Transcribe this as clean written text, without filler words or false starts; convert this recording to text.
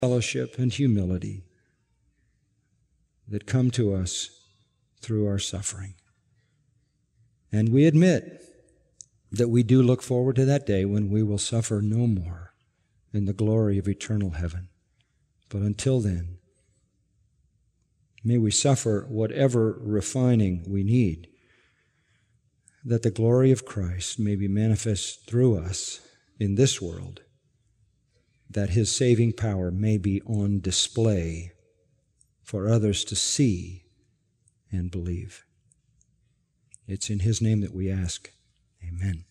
fellowship and humility that come to us through our suffering. And we admit that we do look forward to that day when we will suffer no more in the glory of eternal heaven. But until then, may we suffer whatever refining we need, that the glory of Christ may be manifest through us in this world, that his saving power may be on display for others to see and believe. It's in his name that we ask. Amen.